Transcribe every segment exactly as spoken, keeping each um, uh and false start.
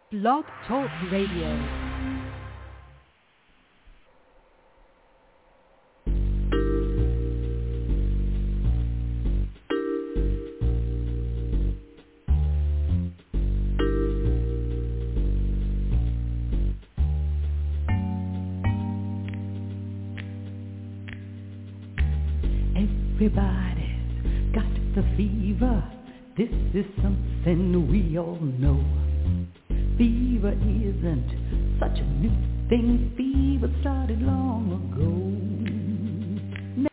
Blog Talk Radio. Everybody's got the fever. This is something we all know. Fever isn't such a new thing. Fever started long ago.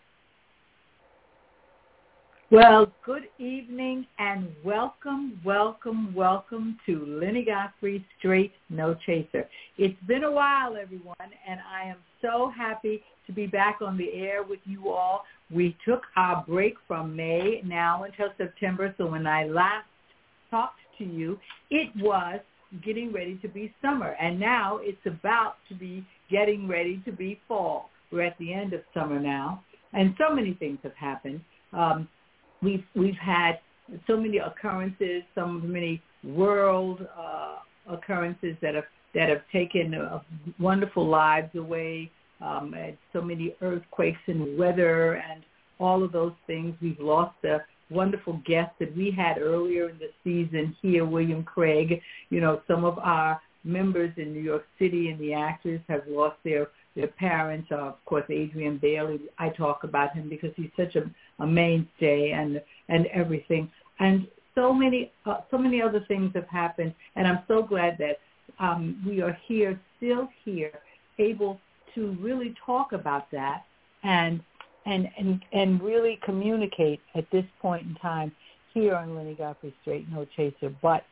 Well, good evening and welcome, welcome, welcome to Lenny Godfrey Straight No Chaser. It's been a while, everyone, and I am so happy to be back on the air with you all. We took our break from May now until September, so when I last talked to you, it was getting ready to be summer, and now it's about to be getting ready to be fall. We're at the end of summer now, and so many things have happened. Um, we've we've had so many occurrences, so many world uh, occurrences that have that have taken uh, wonderful lives away. Um, and so many earthquakes and weather and all of those things. We've lost the wonderful guest that we had earlier in the season here, William Craig. You know, some of our members in New York City and the actors have lost their, their parents. Uh, of course, Adrian Bailey, I talk about him because he's such a, a mainstay and and everything. And so many, uh, so many other things have happened. And I'm so glad that um, we are here, still here, able to really talk about that and and and and really communicate at this point in time here on Lenny Godfrey Straight No Chaser. But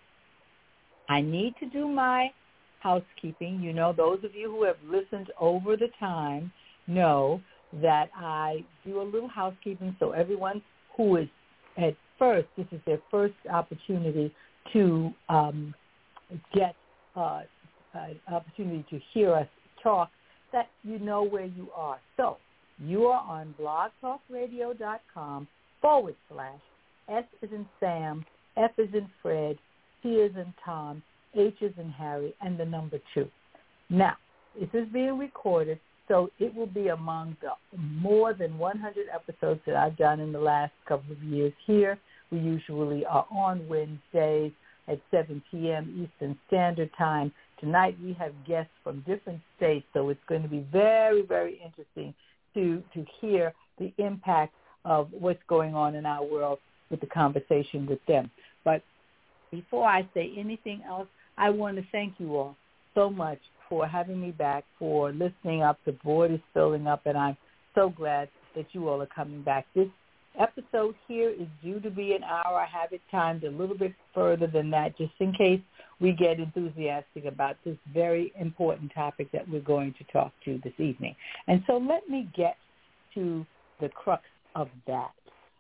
I need to do my housekeeping. You know, those of you who have listened over the time know that I do a little housekeeping, so everyone who is at first, this is their first opportunity to um, get uh, an opportunity to hear us talk, that you know where you are. So you are on blogtalkradio.com forward slash S is in Sam, F is in Fred, T is in Tom, H is in Harry, and the number two. Now, this is being recorded, so it will be among the more than one hundred episodes that I've done in the last couple of years here. We usually are on Wednesdays at seven p.m. Eastern Standard Time. Tonight we have guests from different states, so it's going to be very, very interesting to to hear the impact of what's going on in our world with the conversation with them. But before I say anything else, I want to thank you all so much for having me back, for listening up. The board is filling up, and I'm so glad that you all are coming back. This episode here is due to be an hour. I have it timed a little bit further than that, just in case we get enthusiastic about this very important topic that we're going to talk to this evening. And so let me get to the crux of that.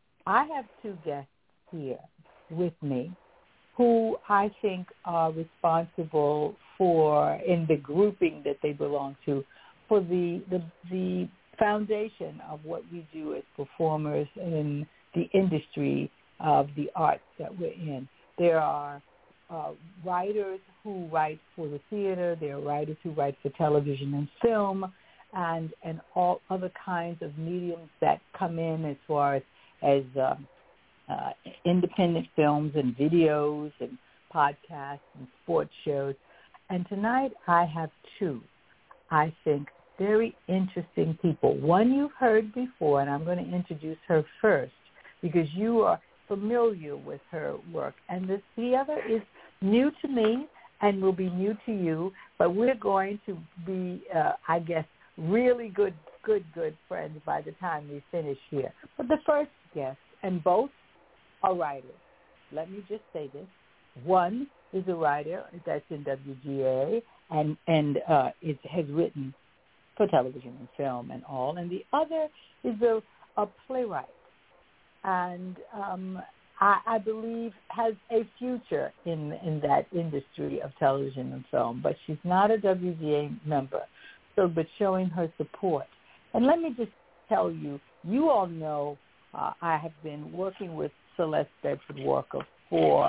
I have two guests here with me who I think are responsible for, in the grouping that they belong to, for the the, the foundation of what we do as performers in the industry of the arts that we're in. There are uh, writers who write for the theater, there are writers who write for television and film, and, and all other kinds of mediums that come in as far as, as um, uh, independent films and videos and podcasts and sports shows. And tonight I have two, I think, very interesting people. One you've heard before, and I'm going to introduce her first because you are familiar with her work. And this, the other is new to me and will be new to you, but we're going to be, uh, I guess, really good, good, good friends by the time we finish here. But the first guest, and both are writers. Let me just say this. One is a writer that's in W G A and, and uh, it has written for television and film and all, and the other is a, a playwright, and um, I, I believe has a future in in that industry of television and film, but she's not a W G A member, so but showing her support. And let me just tell you, you all know uh, I have been working with Celeste Bedford Walker for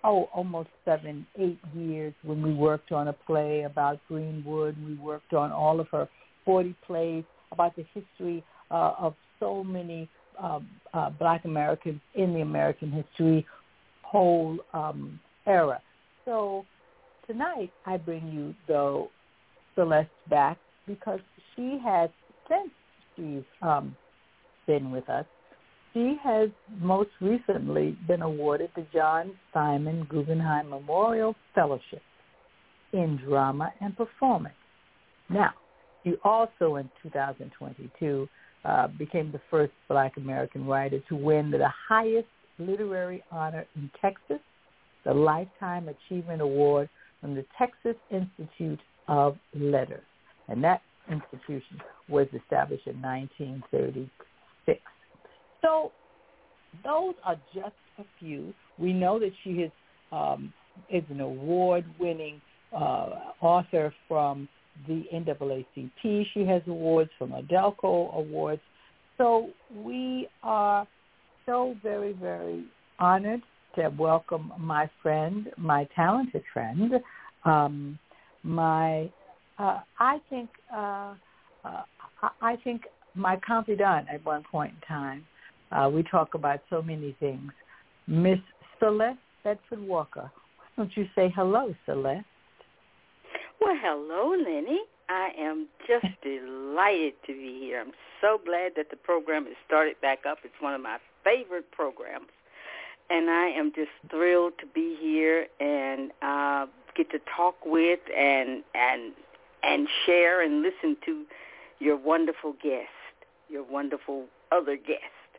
oh, almost seven, eight years when we worked on a play about Greenwood. We worked on all of her forty plays about the history uh, of so many uh, uh, Black Americans in the American history whole um, era. So tonight I bring you, though, Celeste back because she has, since she's um, been with us, she has most recently been awarded the John Simon Guggenheim Memorial Fellowship in Drama and Performance. Now, she also in two thousand twenty-two uh, became the first Black American writer to win the highest literary honor in Texas, the Lifetime Achievement Award from the Texas Institute of Letters. And that institution was established in nineteen thirty-six. So those are just a few. We know that she is, um, is an award-winning uh, author from the N double A C P. She has awards from Adelco Awards. So we are so very, very honored to welcome my friend, my talented friend, um, my, uh, I think, uh, uh, I think my confidant at one point in time. Uh, we talk about so many things. Miss Celeste Bedford Walker. Why don't you say hello, Celeste? Well, hello, Lenny. I am just delighted to be here. I'm so glad that the program has started back up. It's one of my favorite programs. And I am just thrilled to be here and uh, get to talk with and and and share and listen to your wonderful guest, your wonderful other guest.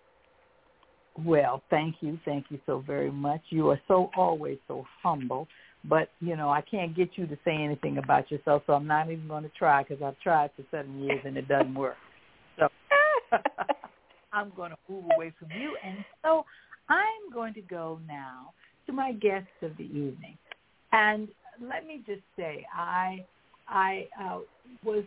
Well, thank you. Thank you so very much. You are so always so humble. But, you know, I can't get you to say anything about yourself, so I'm not even going to try because I've tried for seven years and it doesn't work. So I'm going to move away from you. And so I'm going to go now to my guest of the evening. And let me just say, I I uh, was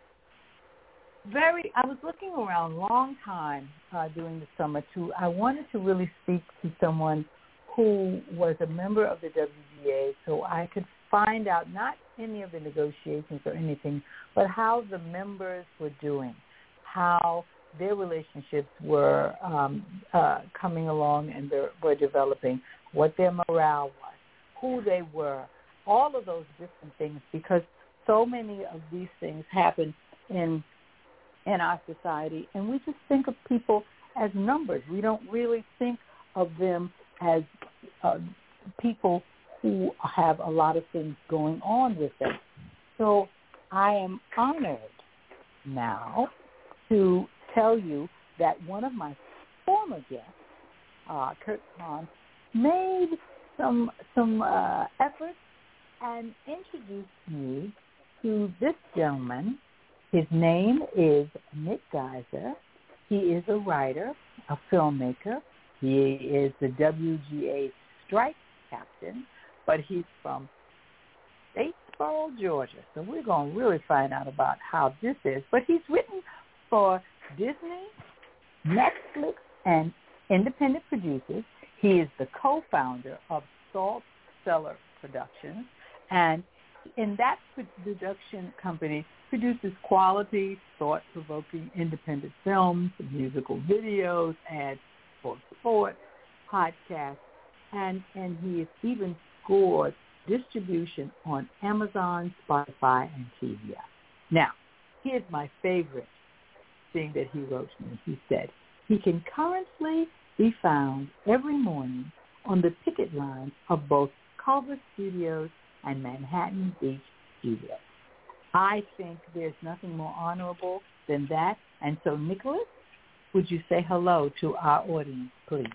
very, I was looking around a long time uh, during the summer to, I wanted to really speak to someone who was a member of the W G A so I could find out not any of the negotiations or anything, but how the members were doing, how their relationships were um, uh, coming along and they were developing, what their morale was, who they were, all of those different things, because so many of these things happen in in our society, and we just think of people as numbers. We don't really think of them as uh, people who have a lot of things going on with them. So I am honored now to tell you that one of my former guests, uh, Kurt Kahn, made some some uh, efforts and introduced me to this gentleman. His name is Nick Geiser. He is a writer, a filmmaker. He is the W G A strike captain, but he's from Statesboro, Georgia. So we're going to really find out about how this is. But he's written for Disney, Netflix, and independent producers. He is the co-founder of Salt Cellar Productions, and in that production company produces quality, thought-provoking independent films, musical videos, ads for sport, podcasts, and, and he has even scored distribution on Amazon, Spotify, and T V S. Now, here's my favorite thing that he wrote to me. He said, he can currently be found every morning on the picket lines of both Culver Studios and Manhattan Beach Studios. I think there's nothing more honorable than that. And so, Nicholas, would you say hello to our audience, please?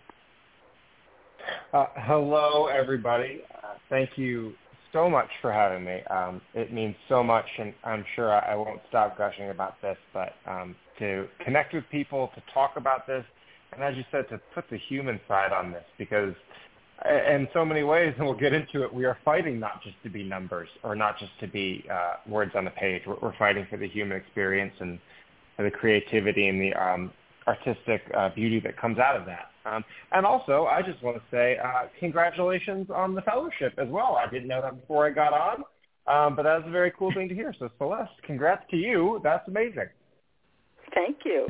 Uh, hello, everybody. Uh, thank you so much for having me. Um, it means so much, and I'm sure I, I won't stop gushing about this, but um, to connect with people, to talk about this, and as you said, to put the human side on this, because in so many ways, and we'll get into it, we are fighting not just to be numbers or not just to be uh, words on the page. We're, we're fighting for the human experience and for the creativity and the um, artistic uh, beauty that comes out of that. Um, and also, I just want to say uh, congratulations on the fellowship as well. I didn't know that before I got on, um, but that was a very cool thing to hear. So, Celeste, congrats to you. That's amazing. Thank you.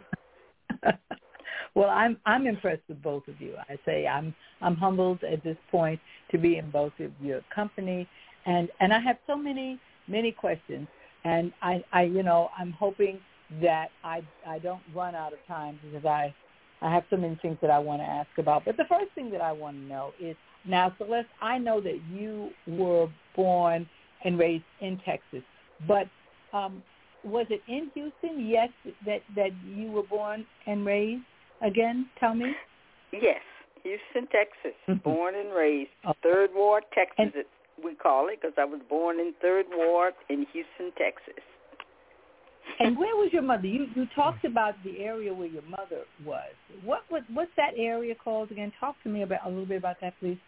Well, I'm I'm impressed with both of you. I say I'm I'm humbled at this point to be in both of your company, and and I have so many many questions, and I, I you know I'm hoping that I I don't run out of time because I I have so many things that I want to ask about. But the first thing that I want to know is, now, Celeste, I know that you were born and raised in Texas, but um, was it in Houston? Yes, that that you were born and raised. Again, tell me. Yes, Houston, Texas, Mm-hmm. born and raised. Oh. Third Ward, Texas, And, it, we call it, because I was born in Third Ward in Houston, Texas. and where was your mother? You you talked about the area where your mother was. What, what what's that area called again? Talk to me about a little bit about that, please.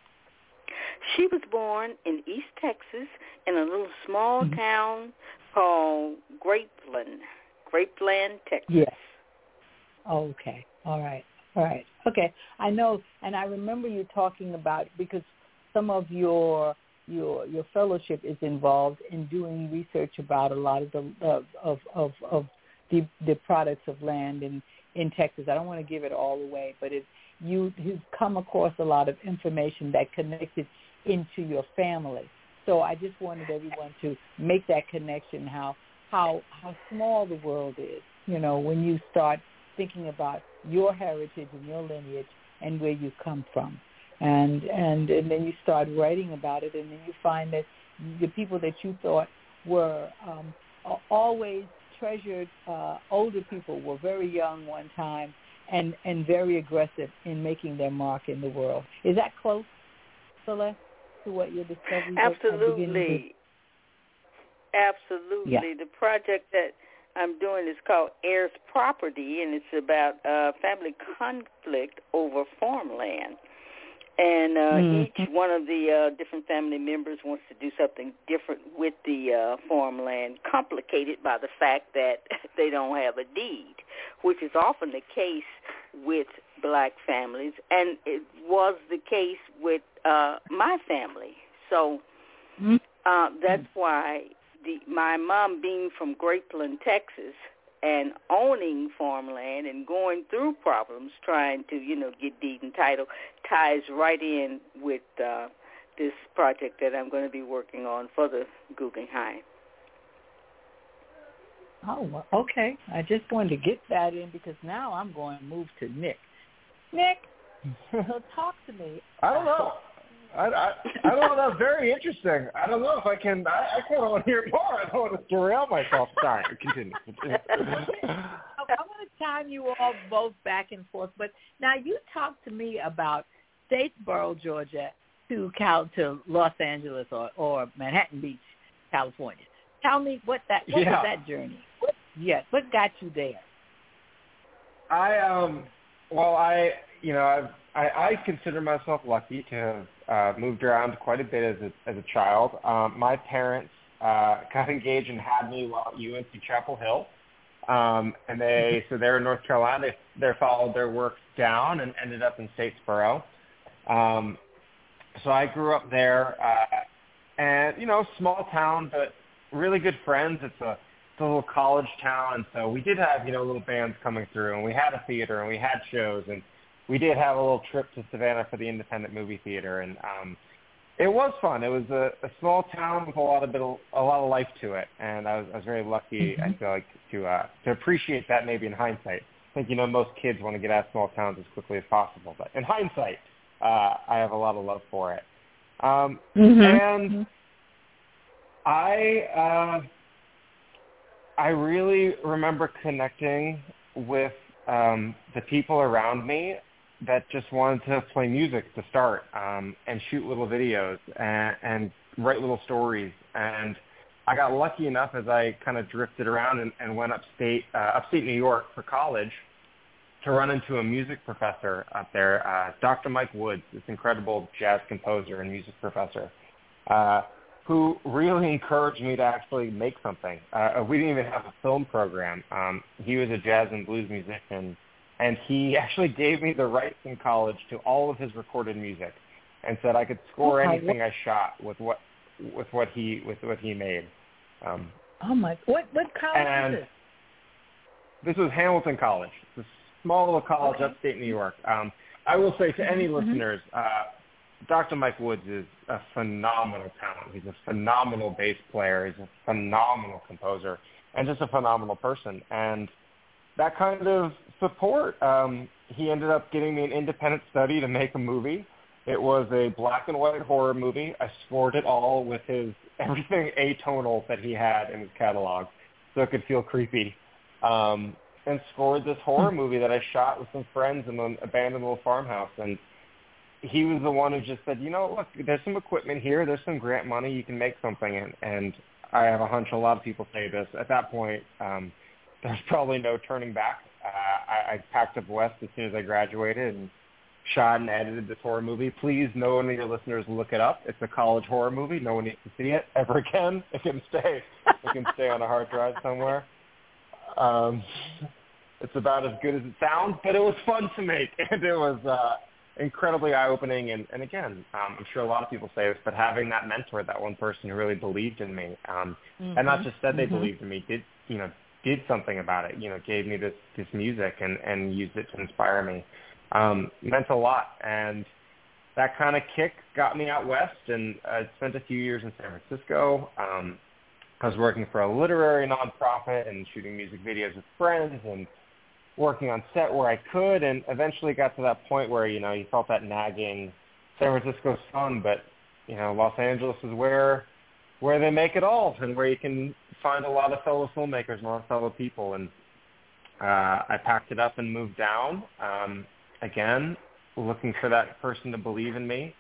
She was born in East Texas in a little small Mm-hmm. town called Grapeland, Grapeland, Texas. Yes. Okay. All right. All right. Okay. I know, and I remember you talking about, because some of your your your fellowship is involved in doing research about a lot of the uh, of of of the the products of land in in Texas. I don't want to give it all away, but it you you've come across a lot of information that connected into your family. So I just wanted everyone to make that connection, how how how small the world is, you know, when you start thinking about your heritage and your lineage and where you come from. And, and and then you start writing about it, and then you find that the people that you thought were um, always treasured uh, older people were very young one time and, and very aggressive in making their mark in the world. Is that close, Celeste, to what your discoveries Absolutely. are beginning to? Absolutely. Yeah. The project that I'm doing is called Heirs Property, and it's about uh, family conflict over farmland. And uh, Mm-hmm. each one of the uh, different family members wants to do something different with the uh, farmland, complicated by the fact that they don't have a deed, which is often the case with black families, and it was the case with uh, my family. So uh, that's why the, my mom being from Grapeland, Texas, and owning farmland and going through problems trying to, you know, get deed and title ties right in with uh, this project that I'm going to be working on for the Guggenheim. Oh, well, okay. I just wanted to get that in because now I'm going to move to Nick. Nick, so talk to me. I don't know. I, I, I don't know. That's very interesting. I don't know if I can. I, I kind of want to hear more. I don't want to derail myself. Sorry, continue. I want to time you all both back and forth, but now you talk to me about Statesboro, Georgia, to Cal to Los Angeles or, or Manhattan Beach, California. Tell me what that what yeah. was that journey? What, yes, what got you there? I um. Well, I you know I've, I I consider myself lucky to have uh, moved around quite a bit as a as a child. Um, my parents uh, got engaged and had me while at U N C Chapel Hill, um, and they so they're in North Carolina. They they followed their work down and ended up in Statesboro. Um, so I grew up there, uh, and you know, small town, but really good friends. It's a It's a little college town, and so we did have, you know, little bands coming through, and we had a theater, and we had shows, and we did have a little trip to Savannah for the independent movie theater, and um, it was fun. It was a, a small town with a lot of bit of, a lot of life to it, and I was, I was very lucky. Mm-hmm. I feel like to uh, to appreciate that maybe in hindsight. I think, you know, most kids want to get out of small towns as quickly as possible, but in hindsight, uh, I have a lot of love for it. Um, mm-hmm. And mm-hmm. I. Uh, I really remember connecting with um, the people around me that just wanted to play music to start um, and shoot little videos and, and write little stories. And I got lucky enough as I kind of drifted around and, and went upstate, uh, upstate New York for college to run into a music professor up there, uh, Doctor Mike Woods, this incredible jazz composer and music professor, uh, who really encouraged me to actually make something. Uh, we didn't even have a film program. Um, he was a jazz and blues musician, and he actually gave me the rights in college to all of his recorded music, and said I could score oh, anything I shot with what with what he with what he made. Um, oh my! What what college and is this? This was Hamilton College. It's a small little college Okay. upstate New York. Um, I will say to any mm-hmm. listeners, uh, Doctor Mike Woods is a phenomenal talent. He's a phenomenal bass player. He's a phenomenal composer, and just a phenomenal person. And that kind of support, um, he ended up getting me an independent study to make a movie. It was a black and white horror movie. I scored it all with his everything atonal that he had in his catalog, so it could feel creepy. Um, and scored this horror movie that I shot with some friends in an abandoned little farmhouse. And he was the one who just said, you know, look, there's some equipment here. There's some grant money. You can make something. And, and I have a hunch a lot of people say this. At that point, um, there's probably no turning back. Uh, I, I packed up west as soon as I graduated and shot and edited this horror movie. Please, no one of your listeners look it up. It's a college horror movie. No one needs to see it ever again. It can stay. It can stay on a hard drive somewhere. Um, it's about as good as it sounds, but it was fun to make, and it was uh, incredibly eye-opening. And, and again, um, I'm sure a lot of people say this, but having that mentor, that one person who really believed in me, um, mm-hmm. and not just said they mm-hmm. believed in me, did you know did something about it. You know, gave me this this music and, and used it to inspire me. Um, meant a lot, and that kind of kick got me out west, and I spent a few years in San Francisco. Um, I was working for a literary nonprofit and shooting music videos with friends and working on set where I could, and eventually got to that point where, you know, you felt that nagging San Francisco's fun, but, you know, Los Angeles is where where they make it all and where you can find a lot of fellow filmmakers and a lot of fellow people. And uh, I packed it up and moved down. Um, Again, looking for that person to believe in me.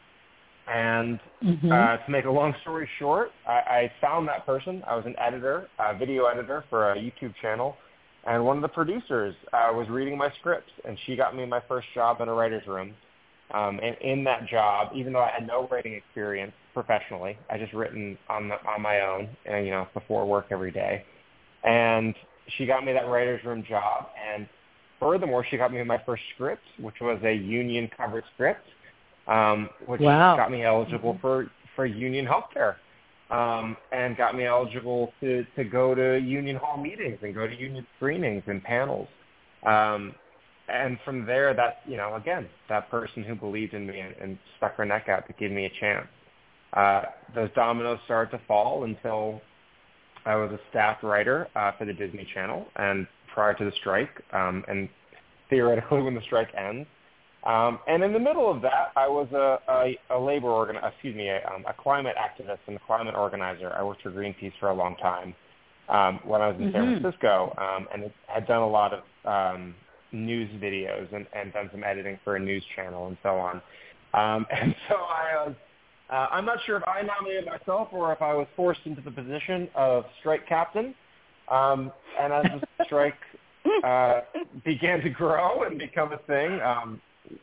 And mm-hmm. uh, to make a long story short, I, I found that person. I was an editor, a video editor for a YouTube channel, and one of the producers uh, was reading my scripts, and she got me my first job in a writer's room. Um, and in that job, even though I had no writing experience professionally, I just written on the, on my own, and, you know, before work every day. And she got me that writer's room job, and furthermore, she got me my first script, which was a union-covered script, um, which wow. got me eligible mm-hmm. for, for union health care, um, and got me eligible to, to go to union hall meetings and go to union screenings and panels. Um, and from there, that, you know, again, that person who believed in me and, and stuck her neck out to give me a chance. Uh, those dominoes started to fall until I was a staff writer uh, for the Disney Channel, and prior to the strike, um, and theoretically when the strike ends. Um, and in the middle of that, I was a, a, a labor organ, excuse me, a, um, a climate activist and a climate organizer. I worked for Greenpeace for a long time um, when I was in mm-hmm. San Francisco, um, and had done a lot of um, news videos and, and done some editing for a news channel and so on. Um, and so I was, uh, I'm not sure if I nominated myself or if I was forced into the position of strike captain. Um, and as the strike uh, began to grow and become a thing, um,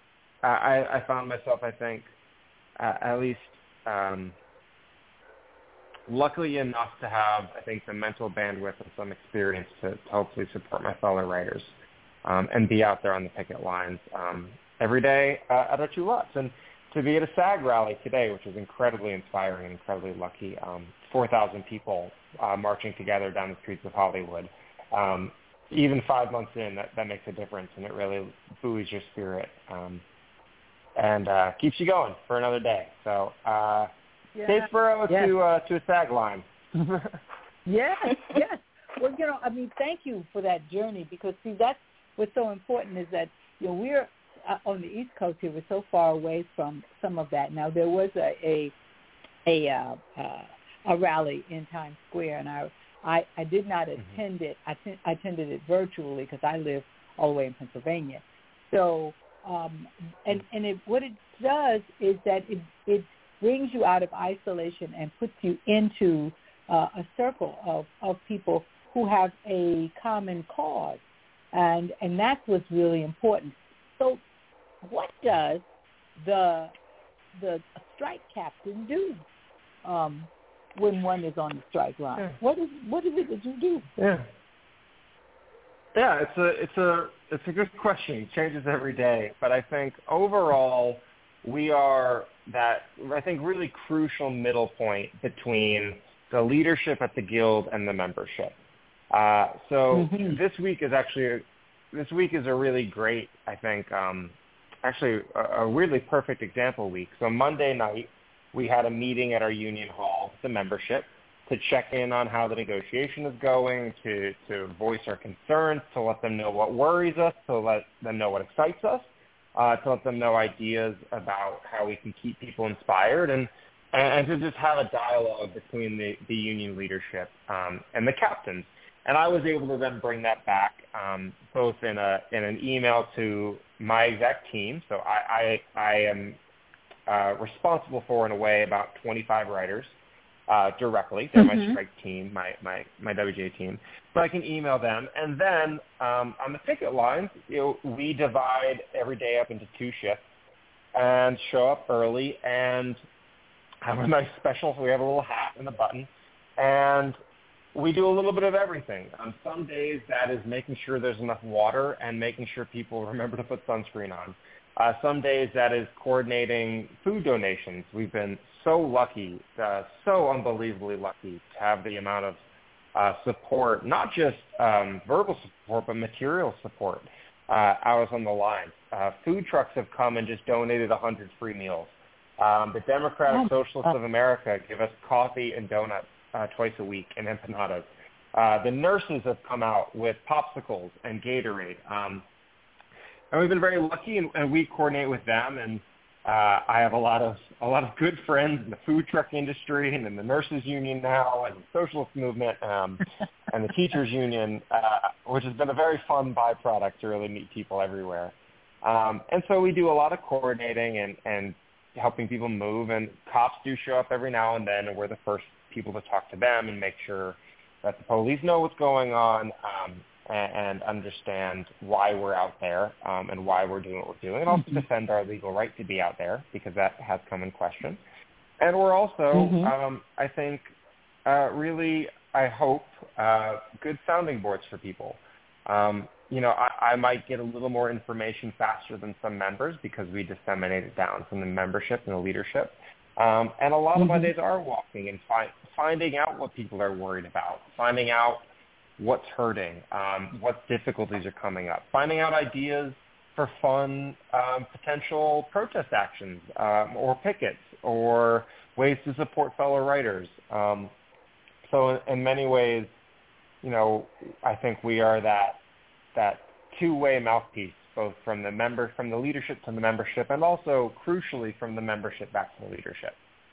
I, I found myself, I think, uh, at least um, luckily enough to have, I think, the mental bandwidth and some experience to, to hopefully support my fellow writers um, and be out there on the picket lines um, every day uh, at our two lots. And to be at a SAG rally today, which is incredibly inspiring and incredibly lucky, um, four thousand people uh, marching together down the streets of Hollywood. Um, even five months in, that, that makes a difference, and it really buoys your spirit um, and uh, keeps you going for another day. So, uh, yeah. Statesboro yes. to uh, to a SAG line. yes, yes. Well, you know, I mean, thank you for that journey, because, see, that's what's so important is that, you know, we're uh, on the East Coast here. We're so far away from some of that. Now, there was a a a, uh, uh, a rally in Times Square, and I I, I did not attend it. I, t- I attended it virtually because I live all the way in Pennsylvania. So, um, and and it, what it does is that it it brings you out of isolation and puts you into uh, a circle of, of people who have a common cause, and and that's what's really important. So, what does the the strike captain do? Um, when one is on the strike line? Yeah. What is what is it that you do? Yeah. Yeah, it's a it's a it's a good question. It changes every day, but I think overall we are that I think really crucial middle point between the leadership at the guild and the membership. Uh, so mm-hmm. this week is actually a, this week is a really great, I think, um, actually a, a really perfect example week. So Monday night we had a meeting at our union hall, the membership, to check in on how the negotiation is going, to, to voice our concerns, to let them know what worries us, to let them know what excites us, uh, to let them know ideas about how we can keep people inspired, and, and to just have a dialogue between the, the union leadership um, and the captains. And I was able to then bring that back um, both in a in an email to my exec team. So I, I, I am uh, responsible for, in a way, about twenty-five writers. Uh, directly. They're mm-hmm. my strike team, my, my, my W G A team. But I can email them. And then um, on the picket lines, you know, we divide every day up into two shifts and show up early and have a nice special. So we have a little hat and a button. And we do a little bit of everything. On some days, that is making sure there's enough water and making sure people remember to put sunscreen on. Uh, some days that is coordinating food donations. We've been so lucky, uh, so unbelievably lucky to have the amount of uh, support, not just um, verbal support, but material support uh, out on the line. Uh, food trucks have come and just donated one hundred free meals. Um, the Democratic Socialists of America give us coffee and donuts uh, twice a week and empanadas. Uh, the nurses have come out with popsicles and Gatorade. Um, And we've been very lucky, and, and we coordinate with them. And uh, I have a lot of a lot of good friends in the food truck industry, and in the nurses union now, and the socialist movement, um, and the teachers union, uh, which has been a very fun byproduct to really meet people everywhere. Um, and so we do a lot of coordinating and, and helping people move. And cops do show up every now and then, and we're the first people to talk to them and make sure that the police know what's going on. Um, and understand why we're out there um, and why we're doing what we're doing, and also mm-hmm. defend our legal right to be out there, because that has come in question. And we're also, mm-hmm. um, I think, uh, really, I hope, uh, good sounding boards for people. Um, you know, I, I might get a little more information faster than some members because we disseminate it down from the membership and the leadership. Um, and a lot mm-hmm. of my days are walking and fi- finding out what people are worried about, finding out what's hurting, um, what difficulties are coming up, finding out ideas for fun um, potential protest actions um, or pickets or ways to support fellow writers. Um, so in, in many ways, you know, I think we are that that two-way mouthpiece, both from the member, from the leadership to the membership, and also crucially from the membership back to the leadership.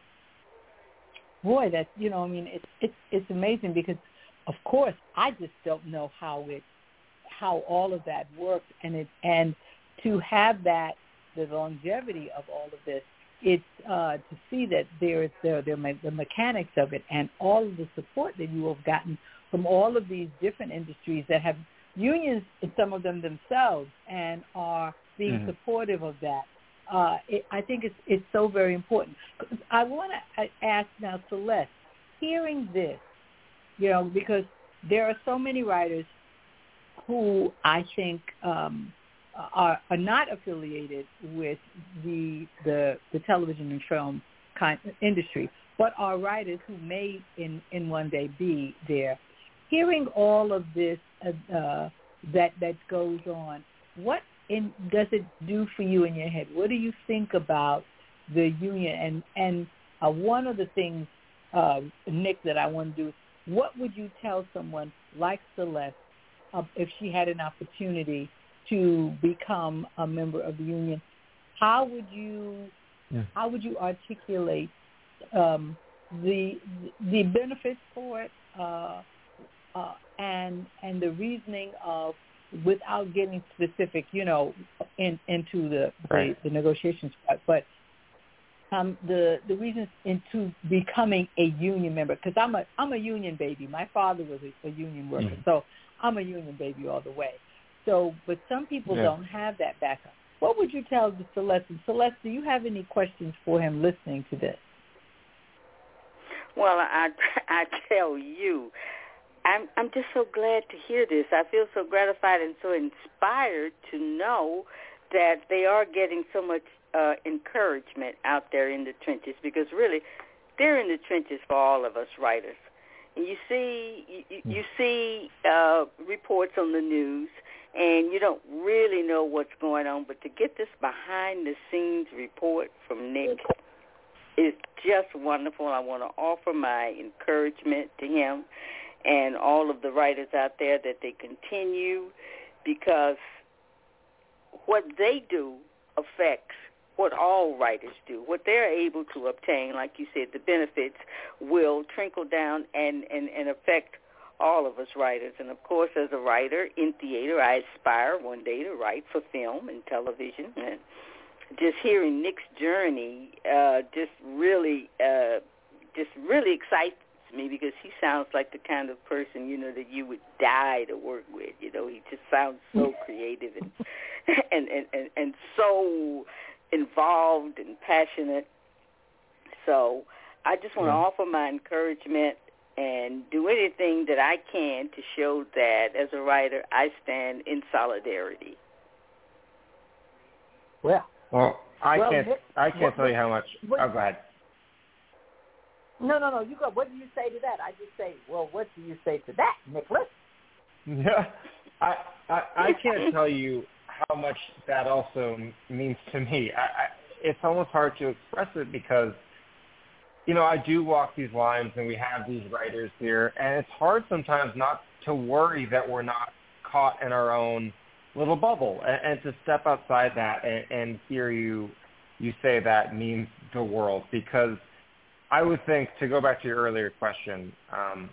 Boy, that's, you know, I mean, it's it's it's amazing because, of course, I just don't know how it, how all of that works, and it, and to have that, the longevity of all of this, it's uh, to see that there is the, the the mechanics of it, and all of the support that you have gotten from all of these different industries that have unions, some of them themselves, and are being mm-hmm. supportive of that. Uh, it, I think it's it's so very important. I want to ask now, Celeste, hearing this. You know, because there are so many writers who I think um, are, are not affiliated with the, the the television and film kind industry, but are writers who may in, in one day be there. Hearing all of this uh, that that goes on, what in, does it do for you in your head? What do you think about the union? And and uh, one of the things, uh, Nick, that I want to do. What would you tell someone like Celeste uh, if she had an opportunity to become a member of the union? How would you yeah. how would you articulate um, the the benefits for it uh, uh, and and the reasoning of, without getting specific, you know, in, into the, right. the the negotiations part, but Um, the the reasons into becoming a union member, because I'm a I'm a union baby. My father was a, a union worker, mm-hmm. so I'm a union baby all the way. So, but some people yeah. don't have that backup. What would you tell the Celeste? And Celeste, do you have any questions for him listening to this? Well, I, I tell you, I'm I'm just so glad to hear this. I feel so gratified and so inspired to know that they are getting so much uh, encouragement out there in the trenches, because really, they're in the trenches for all of us writers. And you see, you, you see uh, reports on the news, and you don't really know what's going on. But to get this behind-the-scenes report from Nick is just wonderful. I want to offer my encouragement to him and all of the writers out there that they continue, because what they do affects what all writers do. What they're able to obtain, like you said, the benefits will trickle down and, and, and affect all of us writers. And, of course, as a writer in theater, I aspire one day to write for film and television. And just hearing Nick's journey uh, just really uh, just really excites me, because he sounds like the kind of person, you know, that you would die to work with. You know, he just sounds so creative and and, and, and, and so involved and passionate. So I just want to offer my encouragement and do anything that I can to show that as a writer I stand in solidarity. Well, well I well, can't Nick, I can't what, tell you how much. What, oh, go ahead. No, no, no. You go. What do you say to that? I just say, well, what do you say to that, Nicholas? Yeah, I, I I can't tell you how much that also means to me. I, I, it's almost hard to express it, because, you know, I do walk these lines and we have these writers here, and it's hard sometimes not to worry that we're not caught in our own little bubble, and, and to step outside that and, and hear you you say that means the world. Because I would think, to go back to your earlier question, um,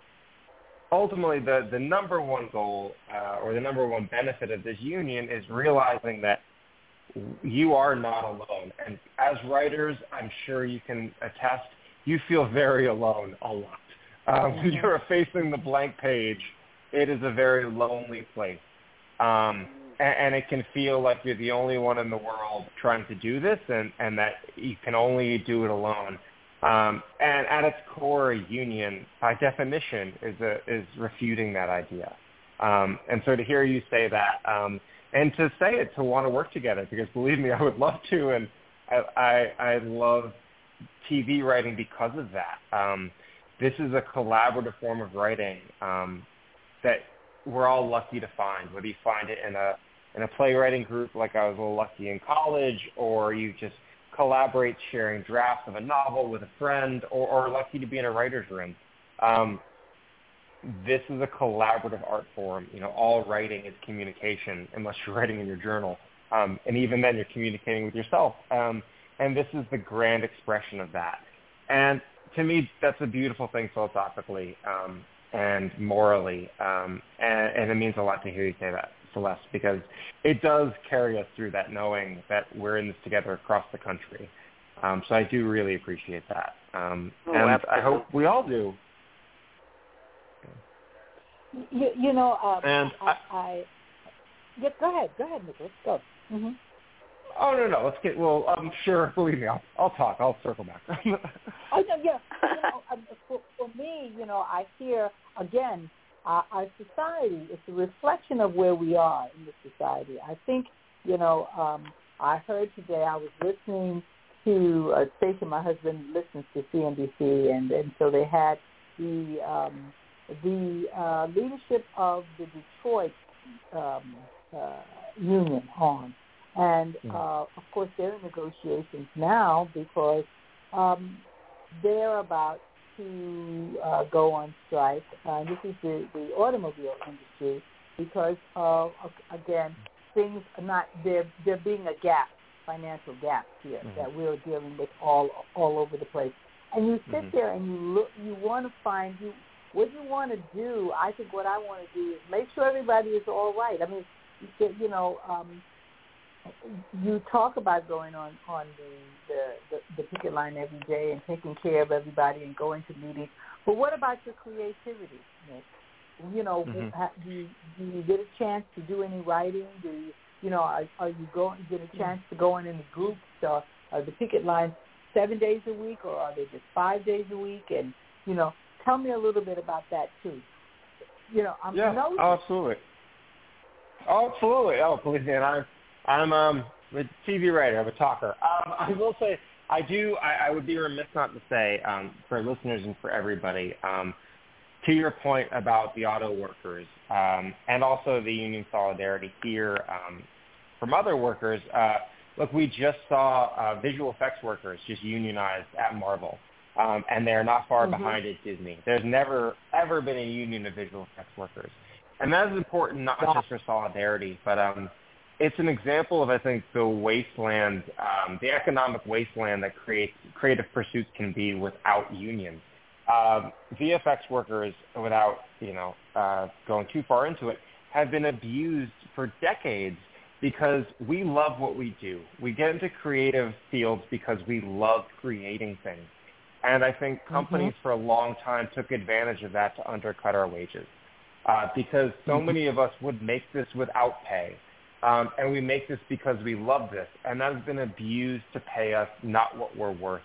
ultimately the, the number one goal uh, or the number one benefit of this union is realizing that you are not alone. And as writers, I'm sure you can attest, you feel very alone a lot. Uh, when you're facing the blank page, it is a very lonely place. Um, and, and it can feel like you're the only one in the world trying to do this, and, and that you can only do it alone. Um, and at its core, a union, by definition, is a, is refuting that idea. Um, and so to hear you say that, um, and to say it, to want to work together, because believe me, I would love to, and I, I, I love T V writing because of that. Um, this is a collaborative form of writing um, that we're all lucky to find, whether you find it in a in a playwriting group like I was a little lucky in college, or you just collaborate sharing drafts of a novel with a friend, or, or lucky to be in a writer's room. Um, this is a collaborative art form. You know, all writing is communication, unless you're writing in your journal. Um, and even then, you're communicating with yourself. Um, and this is the grand expression of that. And to me, that's a beautiful thing philosophically um, and morally. Um, and, and it means a lot to hear you say that, Celeste, because it does carry us through that, knowing that we're in this together across the country. Um, so I do really appreciate that. Um, oh, and absolutely. I hope we all do. You, you know, um, and I, I, I yeah, go ahead, go ahead, Nicholas, go. Mm-hmm. Oh, no, no, let's get, well, I'm sure, believe me, I'll, I'll talk, I'll circle back. oh, no, yeah, you know, um, for, for me, you know, I hear, again, uh, our society, it's a reflection of where we are in the society. I think, you know, um, I heard today, I was listening to a station, my husband listens to C N B C, and, and so they had the, um, the uh, leadership of the Detroit um, uh, union on. And, uh, of course, they're in negotiations now because um, they're about to uh, go on strike. Uh, this is the, the automobile industry because, uh, again, things are not, there there being a gap, financial gap here mm-hmm. that we're dealing with all all over the place. And you sit mm-hmm. there and you look, you want to find, you what you want to do, I think what I want to do is make sure everybody is all right. I mean, you know, um, you talk about going on, on the, the, the, the picket line every day and taking care of everybody and going to meetings, but what about your creativity, Nick? You know, mm-hmm. do, you, do you get a chance to do any writing? Do you, you know, are, are you going get a chance to go in any groups or, or the picket lines seven days a week, or are they just five days a week? And, you know, tell me a little bit about that, too. You know, I'm yeah, nosy. Oh, absolutely. Oh, absolutely. Oh, believe me, and I'm, I'm um, a T V writer. I'm a talker. Um, I will say, I do, I, I would be remiss not to say, um, for listeners and for everybody, um, to your point about the auto workers um, and also the union solidarity here um, from other workers, uh, look, we just saw uh, visual effects workers just unionized at Marvel, um, and they're not far mm-hmm. behind at Disney. There's never, ever been a union of visual effects workers. And that is important not wow. just for solidarity, but um, it's an example of, I think, the wasteland, um, the economic wasteland that creates, creative pursuits can be without unions. Um, V F X workers, without you know uh, going too far into it, have been abused for decades because we love what we do. We get into creative fields because we love creating things. And I think companies mm-hmm. for a long time took advantage of that to undercut our wages uh, because so mm-hmm. many of us would make this without pay. Um, and we make this because we love this. And that has been abused to pay us not what we're worth.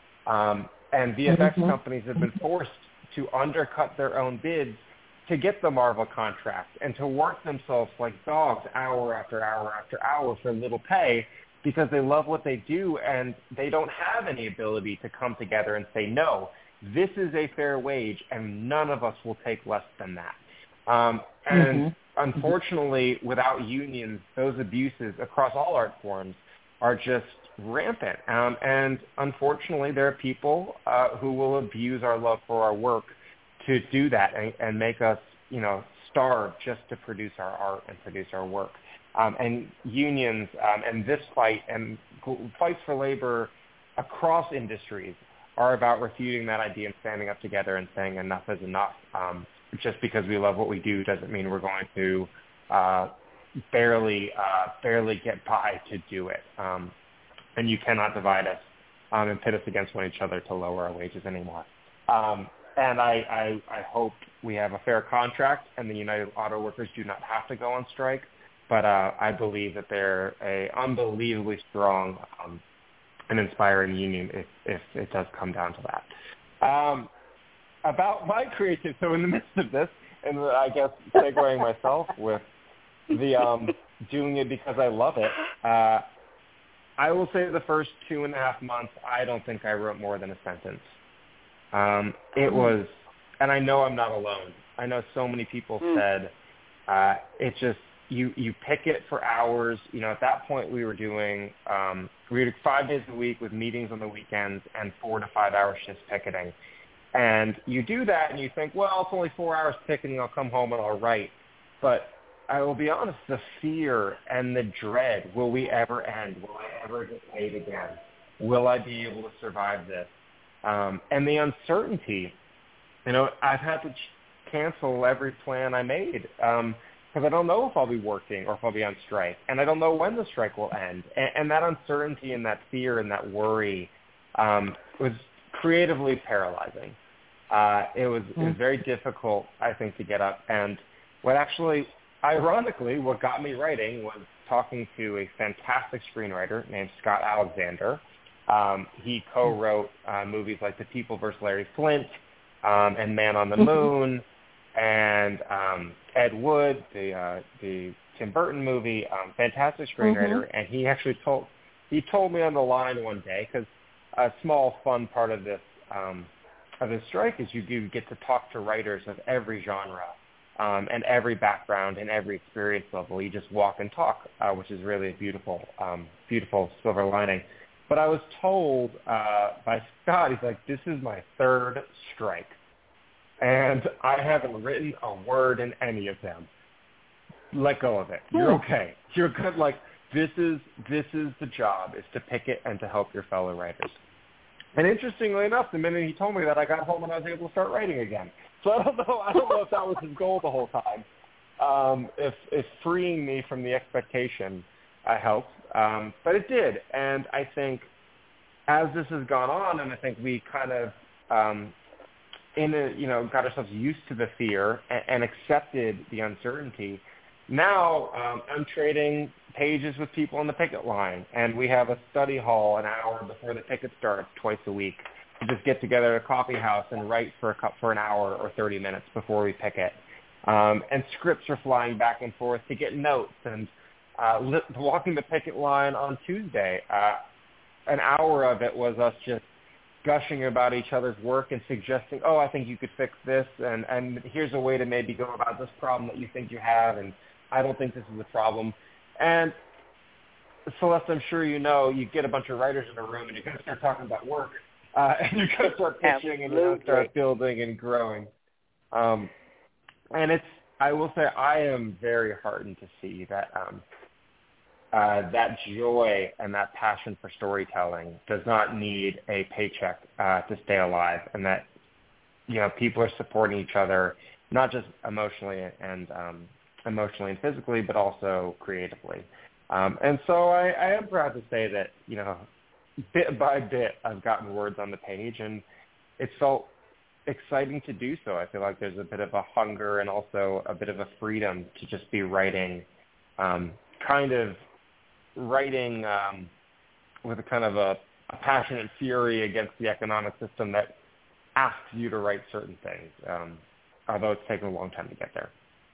Um, and V F X mm-hmm. companies have been forced to undercut their own bids to get the Marvel contract and to work themselves like dogs hour after hour after hour for little pay because they love what they do and they don't have any ability to come together and say, no, this is a fair wage and none of us will take less than that. Um, and mm-hmm. unfortunately, without unions, those abuses across all art forms are just rampant. Um, and unfortunately, there are people uh, who will abuse our love for our work to do that and, and make us, you know, starve just to produce our art and produce our work. Um, and unions um, and this fight and fights for labor across industries are about refuting that idea and standing up together and saying enough is enough. Um, just because we love what we do doesn't mean we're going to uh, barely uh, barely get by to do it. Um, and you cannot divide us um, and pit us against one each other to lower our wages anymore. Um, and I, I, I hope we have a fair contract and the United Auto Workers do not have to go on strike. But uh, I believe that they're a unbelievably strong um, and inspiring union if, if it does come down to that. Um, about my creativity, so in the midst of this, and I guess segueing myself with the um, doing it because I love it, uh, I will say the first two and a half months, I don't think I wrote more than a sentence. Um, it was, and I know I'm not alone. I know so many people mm. said uh, it just, You you pick it for hours. You know, at that point we were doing um, we were five days a week with meetings on the weekends and four to five hour shifts picketing. And you do that and you think, well, it's only four hours picketing. I'll come home and I'll write. But I will be honest, the fear and the dread, will we ever end? Will I ever get paid again? Will I be able to survive this? Um, and the uncertainty, you know, I've had to ch- cancel every plan I made. Um, Because I don't know if I'll be working or if I'll be on strike, and I don't know when the strike will end. And, and that uncertainty and that fear and that worry um, was creatively paralyzing. Uh, it was it was very difficult, I think, to get up. And what actually, ironically, what got me writing was talking to a fantastic screenwriter named Scott Alexander. Um, he co-wrote uh, movies like The People versus Larry Flint um, and Man on the Moon. And um, Ed Wood, the uh, the Tim Burton movie, um, fantastic screenwriter, mm-hmm. and he actually told he told me on the line one day, because a small fun part of this um, of this strike is you do get to talk to writers of every genre um, and every background and every experience level. You just walk and talk, uh, which is really a beautiful um, beautiful silver lining. But I was told uh, by Scott, he's like, "This is my third strike. And I haven't written a word in any of them. Let go of it. You're okay. You're good. Like, this is this is the job, is to picket and to help your fellow writers." And interestingly enough, the minute he told me that, I got home and I was able to start writing again. So I don't know. I don't know if that was his goal the whole time. Um, if if freeing me from the expectation uh, helped, um, but it did. And I think as this has gone on, and I think we kind of um, in a, you know, got ourselves used to the fear and, and accepted the uncertainty, now um, I'm trading pages with people on the picket line, and we have a study hall an hour before the picket starts twice a week. We just get together at a coffee house and write for a cup for an hour or thirty minutes before we picket. Um, and scripts are flying back and forth to get notes. And uh, li- walking the picket line on Tuesday, uh, an hour of it was us just gushing about each other's work and suggesting, oh, I think you could fix this, and, and here's a way to maybe go about this problem that you think you have, and I don't think this is a problem. And Celeste, I'm sure you know, you get a bunch of writers in a room and you're going to start talking about work, uh, and you're going to start pitching and you're going to start building and growing. Um, and it's, I will say, I am very heartened to see that um, uh, that joy and that passion for storytelling does not need a paycheck uh, to stay alive, and that, you know, people are supporting each other, not just emotionally and um, emotionally and physically, but also creatively. Um, and so I, I am proud to say that, you know, bit by bit, I've gotten words on the page, and it's felt exciting to do so. I feel like there's a bit of a hunger and also a bit of a freedom to just be writing, um, kind of writing um, with a kind of a, a passionate fury against the economic system that asks you to write certain things, um, although it's taken a long time to get there.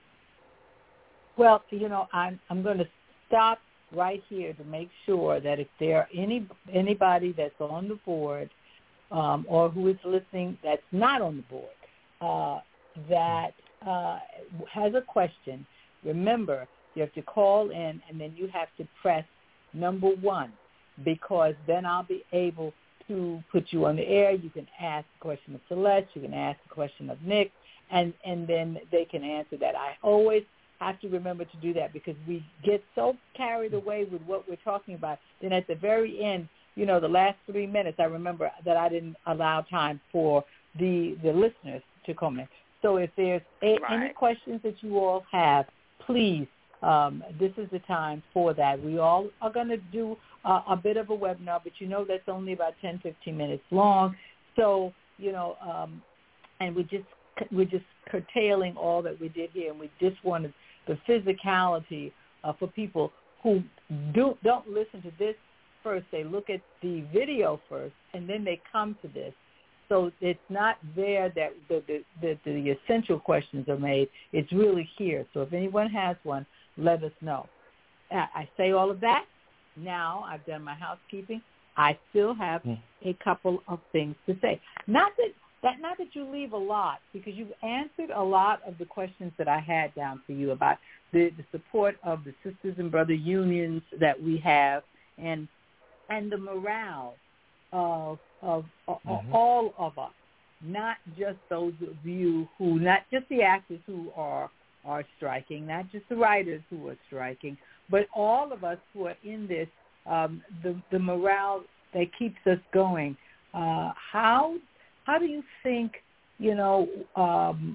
Well, you know, I'm I'm going to stop right here to make sure that if there are any anybody that's on the board um, or who is listening that's not on the board uh, that uh, has a question, remember you have to call in and then you have to press number one, because then I'll be able to put you on the air. You can ask a question of Celeste, you can ask a question of Nick, and, and then they can answer that. I always have to remember to do that because we get so carried away with what we're talking about. Then at the very end, you know, the last three minutes, I remember that I didn't allow time for the the listeners to comment. So if there's a, right. any questions that you all have, please, um, this is the time for that. We all are going to do uh, a bit of a webinar, but you know that's only about ten, fifteen minutes long. So, you know, um, and we just we're just curtailing all that we did here, and we just wanted the physicality uh, for people who do, don't listen to this first. They look at the video first, and then they come to this. So it's not there that the, the, the, the essential questions are made. It's really here. So if anyone has one, let us know. I say all of that. Now I've done my housekeeping. I still have mm. a couple of things to say. Not that That not that you leave a lot, because you've answered a lot of the questions that I had down for you about the, the support of the sisters and brother unions that we have, and and the morale of of, mm-hmm. of all of us, not just those of you who, not just the actors who are are striking, not just the writers who are striking, but all of us who are in this. Um, the the morale that keeps us going. Uh, how How do you think, you know, um,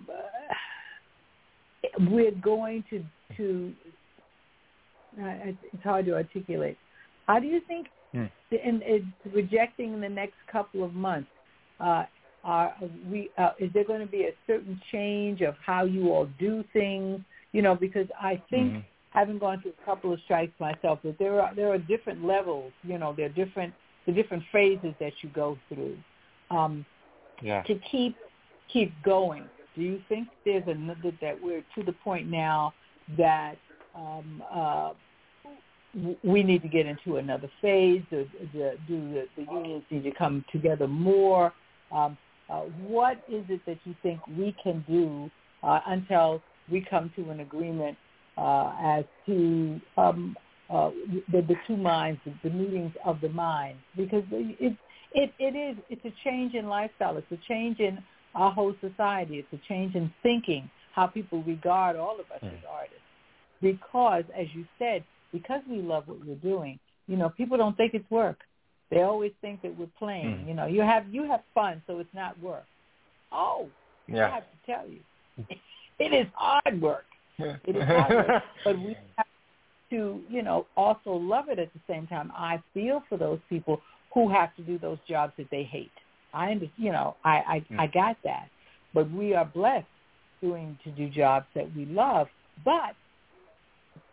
we're going to, to uh, it's hard to articulate. How do you think, mm. in, in rejecting in the next couple of months, uh, are we, uh, is there going to be a certain change of how you all do things? You know, because I think, mm-hmm. having gone through a couple of strikes myself, that there are there are different levels. You know, there are different the different phases that you go through. Um, Yeah. To keep keep going, do you think there's another that we're to the point now that um, uh, we need to get into another phase? Or, or, do the, the unions need to come together more? Um, uh, what is it that you think we can do uh, until we come to an agreement uh, as to um, uh, the, the two minds, the, the meetings of the mind? Because it It, it is. It's a change in lifestyle. It's a change in our whole society. It's a change in thinking, how people regard all of us mm. as artists. Because, as you said, because we love what we're doing, you know, people don't think it's work. They always think that we're playing. Mm. You know, you have you have fun, so it's not work. Oh, yeah. I have to tell you, it is hard work. It is hard work. But we have to, you know, also love it at the same time. I feel for those people who have to do those jobs that they hate. I understand, you know, I, I, mm. I got that. But we are blessed doing to do jobs that we love. But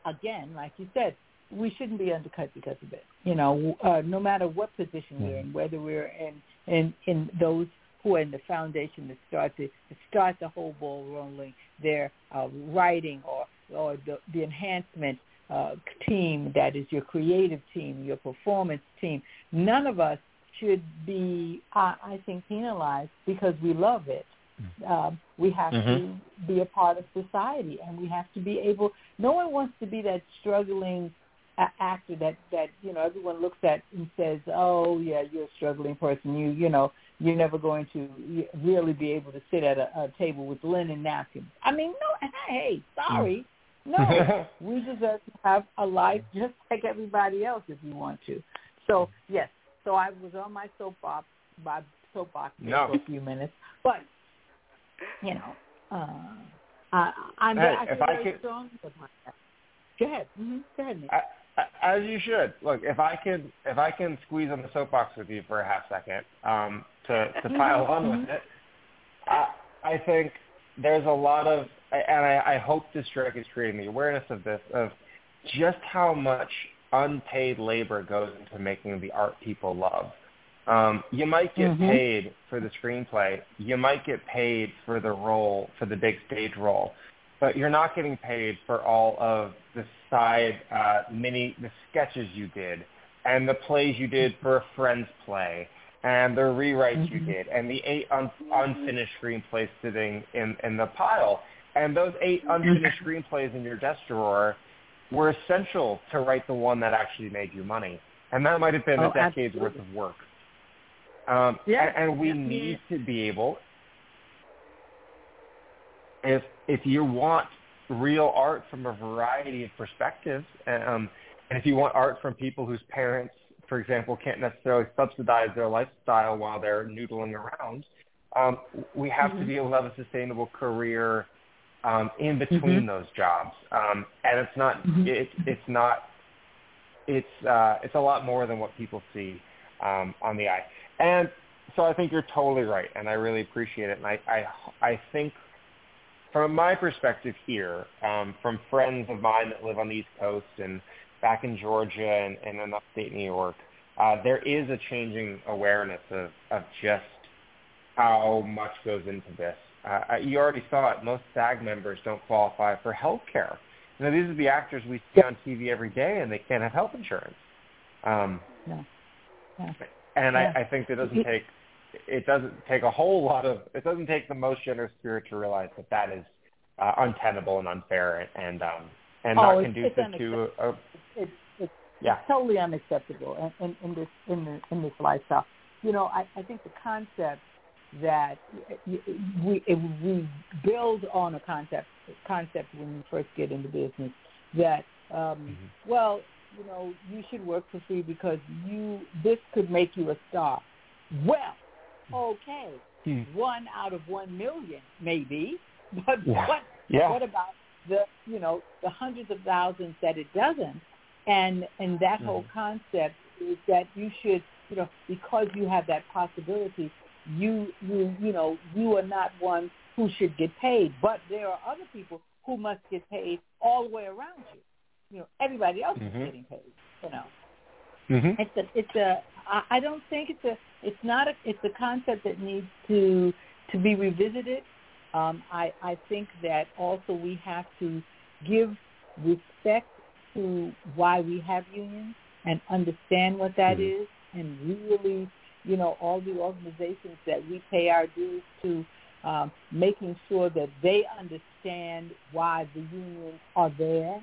again, like you said, we shouldn't be undercut because of it. You know, uh, no matter what position we're in, whether we're in, in, in those who are in the foundation to start to, to start the whole ball rolling, their uh, writing or or the, the enhancement uh, team that is your creative team, your performance team. None of us should be, I, I think, penalized because we love it. Um, we have mm-hmm. to be a part of society, and we have to be able. No one wants to be that struggling uh, actor that that you know everyone looks at and says, "Oh, yeah, you're a struggling person. You you know you're never going to really be able to sit at a, a table with linen napkins." I mean, no. Hey, sorry, no. We deserve to have a life just like everybody else if we want to. So yes. So I was on my soapbox, my soapbox no. for a few minutes, but. You know, uh, I, I'm hey, I feel if I very could, strong about that. Go ahead. Mm-hmm. Go ahead, Nick. I, I, as you should. Look, if I can, if I can squeeze on the soapbox with you for a half second um, to to pile on mm-hmm. with it, I, I think there's a lot of, and I, I hope this strike is creating the awareness of this, of just how much unpaid labor goes into making the art people love. Um, you might get mm-hmm. paid for the screenplay. You might get paid for the role, for the big stage role, but you're not getting paid for all of the side uh, mini, the sketches you did, and the plays you did for a friend's play, and the rewrites mm-hmm. you did, and the eight un- unfinished screenplays sitting in, in the pile. And those eight unfinished screenplays in your desk drawer were essential to write the one that actually made you money. And that might have been oh, a decade's absolutely. worth of work. Um, yeah. and, and we yeah. need to be able, if if you want real art from a variety of perspectives, um, and if you want art from people whose parents, for example, can't necessarily subsidize their lifestyle while they're noodling around, um, we have mm-hmm. to be able to have a sustainable career um, in between mm-hmm. those jobs. Um, and it's not mm-hmm. it, it's not it's uh, it's a lot more than what people see um, on the eye. And so I think you're totally right, and I really appreciate it. And I, I, I think from my perspective here, um, from friends of mine that live on the East Coast and back in Georgia and, and in upstate New York, uh, there is a changing awareness of, of just how much goes into this. Uh, you already saw it. Most SAG members don't qualify for health care. You know, these are the actors we see on T V every day, and they can't have health insurance. Um, no. Yeah. And yeah. I, I think it doesn't take it doesn't take a whole lot of it doesn't take the most generous spirit to realize that that is uh, untenable and unfair and and, um, and oh, not it's, conducive it's to a, a it's, it's, yeah it's totally unacceptable in, in, in this in the, in this lifestyle. You know, I, I think the concept that we we build on a concept concept when you first get into business that um, mm-hmm. well. you know, you should work for free because you this could make you a star. Well, okay, hmm. one out of one million, maybe, but yeah. what yeah. what about the you know the hundreds of thousands that it doesn't? And and that mm-hmm. whole concept is that you should you know because you have that possibility, you you you know you are not one who should get paid, but there are other people who must get paid all the way around you. You know, everybody else mm-hmm. is getting paid. You know, mm-hmm. it's a, it's a. I don't think it's a. It's not a. It's a concept that needs to to be revisited. Um, I I think that also we have to give respect to why we have unions and understand what that mm-hmm. is, and really, you know, all the organizations that we pay our dues to, um, making sure that they understand why the unions are there.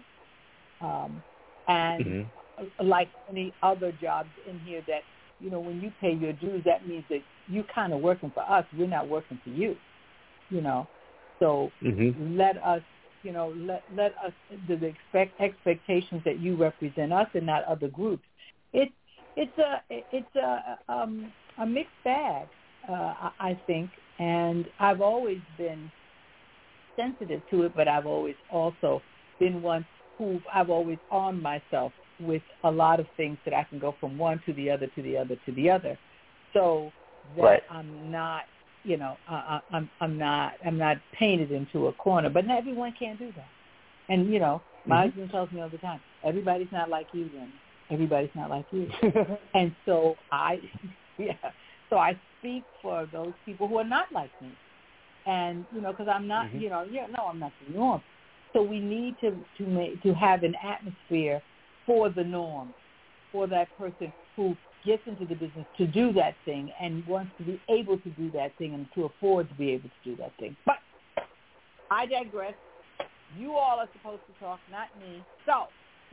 Um, and mm-hmm. like any other jobs in here that, you know, when you pay your dues, that means that you're kind of working for us. We're not working for you, you know. So mm-hmm. let us, you know, let let us, the expect, expectations that you represent us and not other groups. It's it's a it's a um, a mixed bag, uh, I think, and I've always been sensitive to it, but I've always also been one who I've always armed myself with a lot of things that I can go from one to the other to the other to the other, so that right. I'm not, you know, I, I'm I'm not I'm not painted into a corner. But not everyone can do that, and you know, My mm-hmm. husband tells me all the time, everybody's not like you, then. Everybody's not like you. And so I, yeah, so I speak for those people who are not like me. And, you know, because I'm not, mm-hmm. you know, yeah, no, I'm not the norm. So we need to to make, to have an atmosphere for the norm, for that person who gets into the business to do that thing and wants to be able to do that thing and to afford to be able to do that thing. But I digress. You all are supposed to talk, not me. So.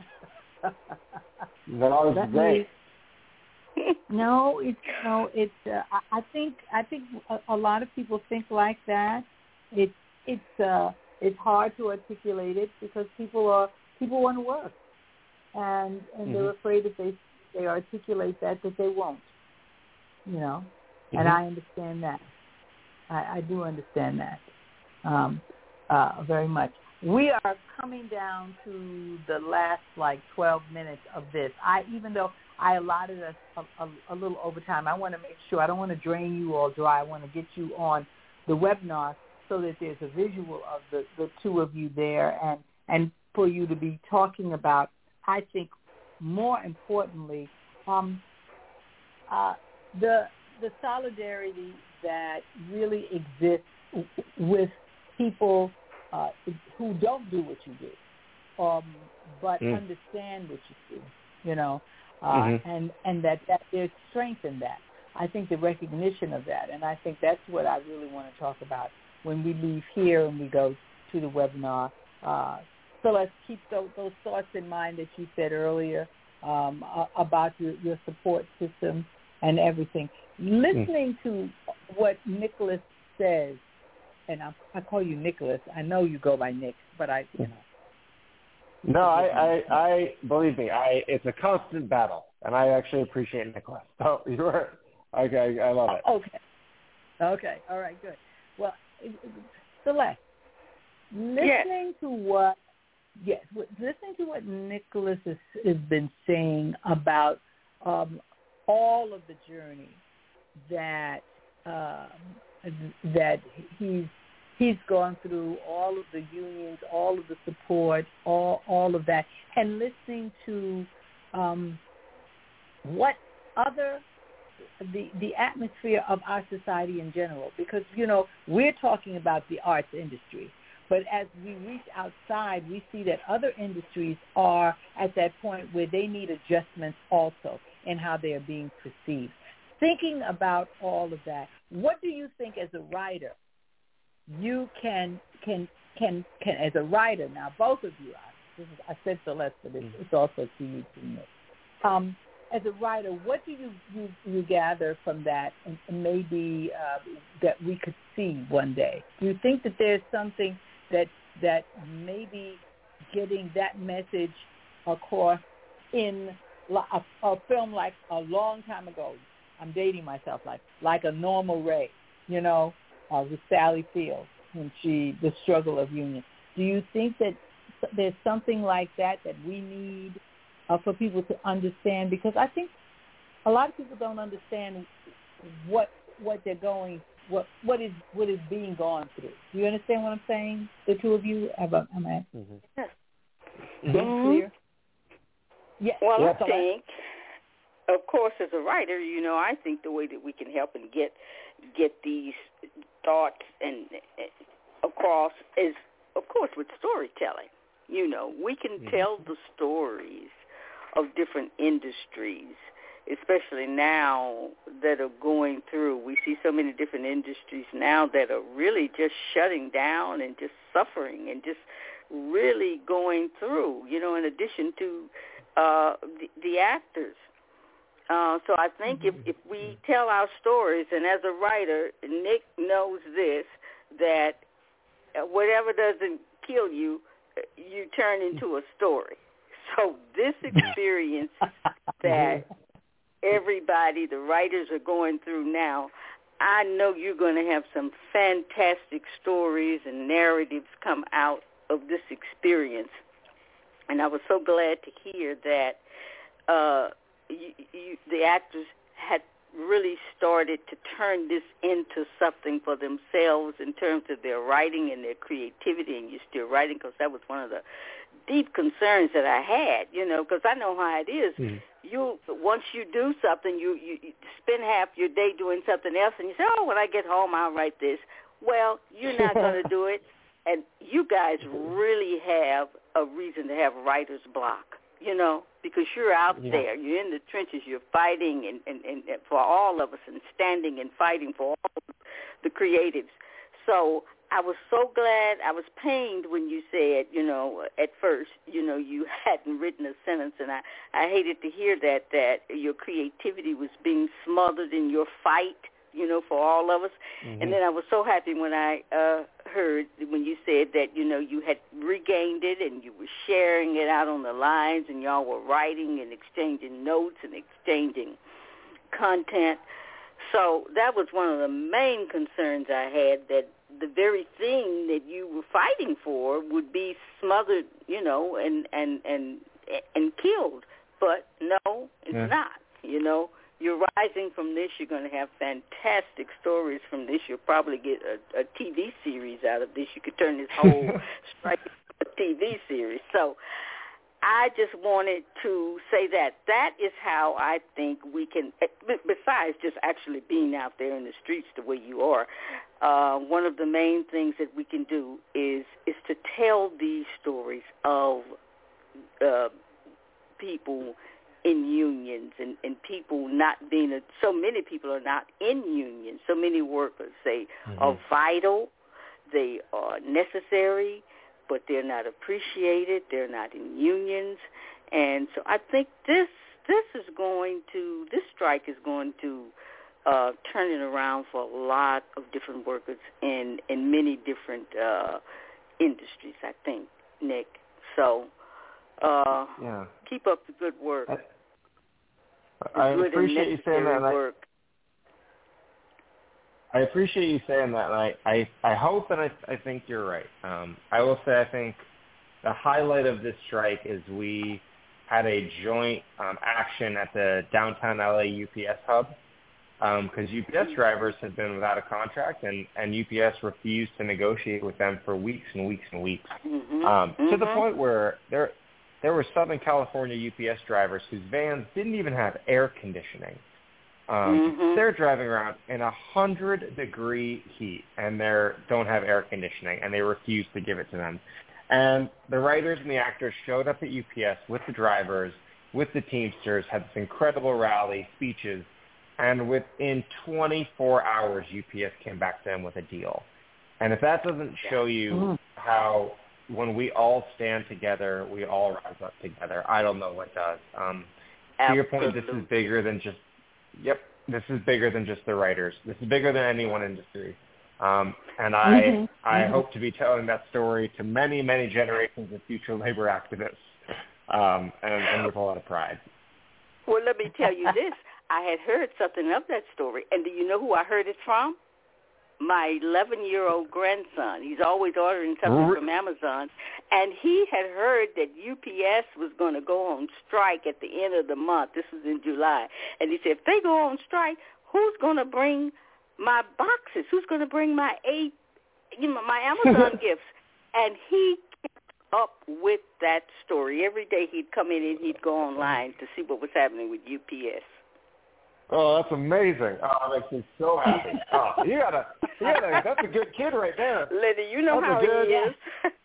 That was great. No, it's no, it's. Uh, I I think I think a, a lot of people think like that. It's it's uh, it's hard to articulate it because people are people want to work, and and mm-hmm. they're afraid if they they articulate that that they won't. You know, mm-hmm. and I understand that. I, I do understand that um, uh, very much. We are coming down to the last like twelve minutes of this. I even though I allotted us a, a, a little overtime, I want to make sure I don't want to drain you all dry. I want to get you on the webinar so that there's a visual of the, the two of you there, and and for you to be talking about. I think more importantly, um, uh, the the solidarity that really exists with people. Uh, who don't do what you do, um, but mm. understand what you do, you know, uh, mm-hmm. and and that, that there's strength in that. I think the recognition of that, and I think that's what I really want to talk about when we leave here and we go to the webinar. Uh, so let's keep those, those thoughts in mind that you said earlier um, uh, about your, your support system and everything. Listening mm. to what Nicholas says, and I, I call you Nicholas. I know you go by Nick, but I, you know. No, I, I, I believe me. I it's a constant battle, and I actually appreciate Nicholas. So you're, okay, I love it. Okay, okay, all right, good. Well, Celeste, listening yes. to what, yes, listening to what Nicholas has, has been saying about um, all of the journey that um, that he's. He's gone through all of the unions, all of the support, all all of that, and listening to um, what other the the atmosphere of our society in general. Because you know we're talking about the arts industry, but as we reach outside, we see that other industries are at that point where they need adjustments also in how they are being perceived. Thinking about all of that, what do you think as a writer? You can can can can as a writer now. Both of you, I, this is, I said Celeste, but it's, it's also to you, to me. Um, as a writer, what do you you, you gather from that, and, and maybe uh, that we could see one day? Do you think that there's something that that maybe getting that message across in a, a film like a long time ago? I'm dating myself, like like a Norma Rae, you know. Uh, with Sally Field, when she, the struggle of union. Do you think that there's something like that that we need uh, for people to understand? Because I think a lot of people don't understand what what they're going, what what is what is being gone through. Do you understand what I'm saying? The two of you, am I, am I mm-hmm. being mm-hmm. clear? Yes. Well, yes. I think, of course, as a writer, you know, I think the way that we can help and get get these thoughts and uh, across is, of course, with storytelling. You know, we can mm-hmm. tell the stories of different industries, especially now that are going through. We see so many different industries now that are really just shutting down and just suffering and just really going through, you know, in addition to uh, the, the actors. Uh, so I think if, if we tell our stories, and as a writer, Nick knows this, that whatever doesn't kill you, you turn into a story. So this experience that everybody, the writers are going through now, I know you're going to have some fantastic stories and narratives come out of this experience. And I was so glad to hear that uh, You, you, the actors had really started to turn this into something for themselves in terms of their writing and their creativity, and you're still writing because that was one of the deep concerns that I had, you know, because I know how it is. Mm-hmm. You once you do something, you, you, you spend half your day doing something else, and you say, oh, when I get home, I'll write this. Well, you're not going to do it, and you guys really have a reason to have writer's block, you know, because you're out yeah. there. You're in the trenches. You're fighting and, and, and for all of us and standing and fighting for all the creatives. So I was so glad, I was pained when you said, you know, at first, you know, you hadn't written a sentence, and I, I hated to hear that, that your creativity was being smothered in your fight, you know, for all of us. Mm-hmm. And then I was so happy when I uh, heard, when you said that, you know, you had regained it and you were sharing it out on the lines and y'all were writing and exchanging notes and exchanging content. So that was one of the main concerns I had, that the very thing that you were fighting for would be smothered, you know, and and and, and killed. But no, it's yeah. not. You know, you're rising from this. You're going to have fantastic stories from this. You'll probably get a, a T V series out of this. You could turn this whole strike into a T V series. So I just wanted to say that that is how I think we can, besides just actually being out there in the streets the way you are, uh, one of the main things that we can do is is to tell these stories of uh, people in unions and, and people not being, a, so many people are not in unions. So many workers, they mm-hmm. are vital, they are necessary, but they're not appreciated. They're not in unions. And so I think this this is going to, this strike is going to uh, turn it around for a lot of different workers in, in many different uh, industries, I think, Nick. So uh, yeah. keep up the good work. I, I good appreciate you saying that. Work. I appreciate you saying that, and I, I, I hope and I, I think you're right. Um, I will say I think the highlight of this strike is we had a joint um, action at the downtown L A U P S hub because um, U P S drivers had been without a contract, and, and U P S refused to negotiate with them for weeks and weeks and weeks, mm-hmm. um, mm-hmm. to the point where there, there were Southern California U P S drivers whose vans didn't even have air conditioning. Um, mm-hmm. They're driving around in a hundred degree heat, and they don't have air conditioning, and they refuse to give it to them. And the writers and the actors showed up at U P S with the drivers, with the Teamsters, had this incredible rally, speeches, and within twenty-four hours, U P S came back to them with a deal. And if that doesn't show you how when we all stand together, we all rise up together, I don't know what does. Um, to your point, this is bigger than just Yep, this is bigger than just the writers. This is bigger than any one industry. Um, and I mm-hmm. I mm-hmm. hope to be telling that story to many, many generations of future labor activists, um, and, and with a lot of pride. Well, let me tell you this. I had heard something of that story, and do you know who I heard it from? My eleven-year-old grandson. He's always ordering something from Amazon, and he had heard that U P S was going to go on strike at the end of the month. This was in July. And he said, if they go on strike, who's going to bring my boxes? Who's going to bring my eight, you know, my Amazon gifts? And he kept up with that story. Every day he'd come in and he'd go online to see what was happening with U P S. Oh, that's amazing. Oh, that makes me so happy. Oh, you got a, you got a, that's a good kid right there. Liddy, you know that's how good, he is.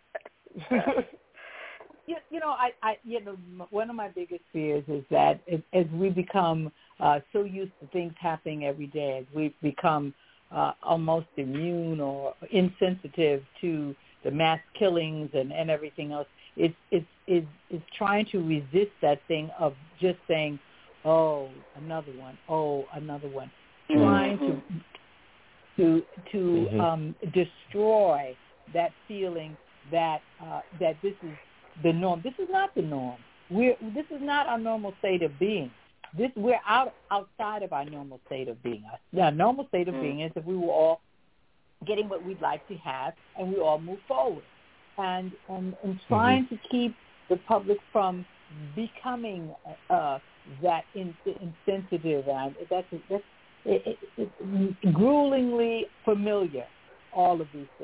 you, you know, I, I, you know, one of my biggest fears is that as, as we become uh, so used to things happening every day, as we become uh, almost immune or insensitive to the mass killings and, and everything else, it's, it's, it's, it's trying to resist that thing of just saying, oh, another one. Oh, another one. Mm-hmm. Trying to to to mm-hmm. um, destroy that feeling that uh, that this is the norm. This is not the norm. We're this is not our normal state of being. This we're out outside of our normal state of being. Our normal state of mm-hmm. being is if we were all getting what we'd like to have and we all move forward. And and, and trying mm-hmm. to keep the public from becoming uh, that in, insensitive, and that's, that's it, it, it's gruelingly familiar, all of these things.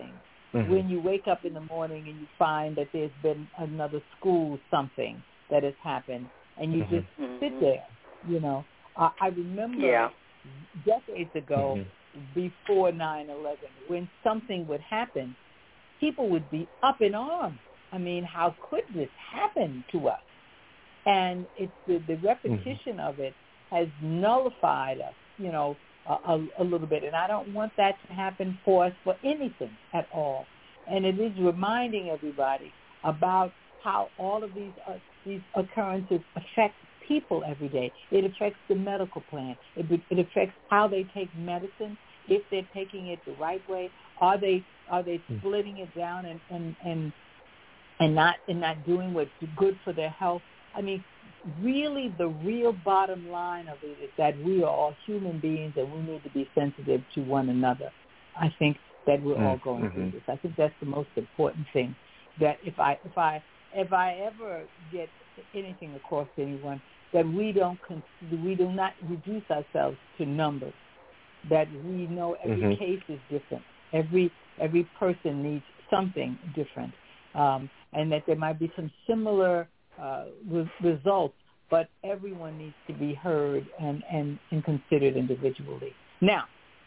mm-hmm. when you wake up in the morning and you find that there's been another school something that has happened, and you mm-hmm. just mm-hmm. sit there, you know. Uh, I remember yeah. decades ago, mm-hmm. before nine eleven, when something would happen, people would be up in arms. I mean, how could this happen to us? And it's the, the repetition mm-hmm. of it has nullified us, you know, a, a, a little bit. And I don't want that to happen for us for anything at all. And it is reminding everybody about how all of these uh, these occurrences affect people every day. It affects the medical plan. It, it affects how they take medicine, if they're taking it the right way. Are they are they splitting it down and, and, and and not and not doing what's good for their health? I mean, really the real bottom line of it is that we are all human beings and we need to be sensitive to one another. I think that we're mm-hmm. all going through this. I think that's the most important thing. That if I if I if I ever get anything across to anyone, that we don't we do not reduce ourselves to numbers. That we know every mm-hmm. case is different. Every every person needs something different, um, and that there might be some similar uh, re- results, but everyone needs to be heard and, and, and considered individually. Now,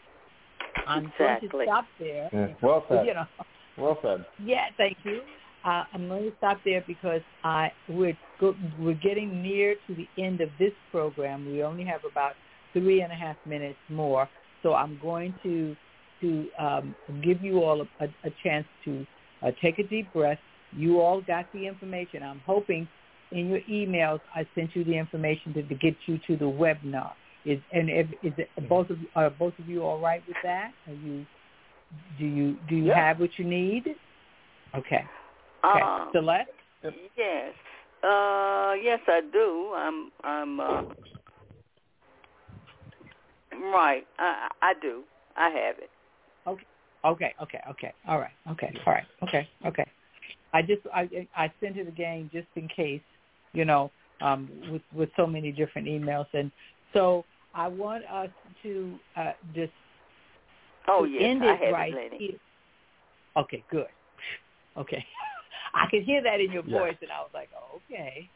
I'm exactly. going to stop there. Yeah. Well said. You know, well said. Yeah, thank you. Uh, I'm going to stop there because I we're go, we're getting near to the end of this program. We only have about three and a half minutes more, so I'm going to to um, give you all a, a chance to uh, take a deep breath. You all got the information. I'm hoping in your emails I sent you the information to, to get you to the webinar. Is and if, is it, both of are both of you all right with that? Are you do you do you yeah. have what you need? Okay. Okay. Um, Celeste? Yes. Uh, yes, I do. I'm. I'm. Uh, right. I. I do. I have it. Okay. Okay. Okay. Okay. All right. Okay. All right. Okay. Okay. I just I I sent it again just in case, you know, um, with with so many different emails, and so I want us to uh, just oh to yes, end I it have right it, here. Okay. Good. Okay. I could hear that in your yeah. voice, and I was like, oh, okay.